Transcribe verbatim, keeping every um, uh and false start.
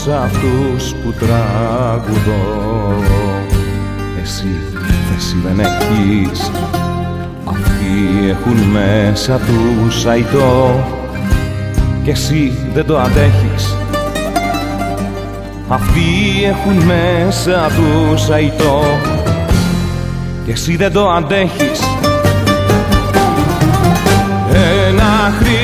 σ' αυτούς που τραγουδώ. Εσύ θέση δεν έχεις, αυτοί έχουν μέσα τους αητό κι εσύ δεν το αντέχεις. Αυτοί έχουν μέσα τους αητό κι εσύ δεν το αντέχεις. Ένα χρήσιμο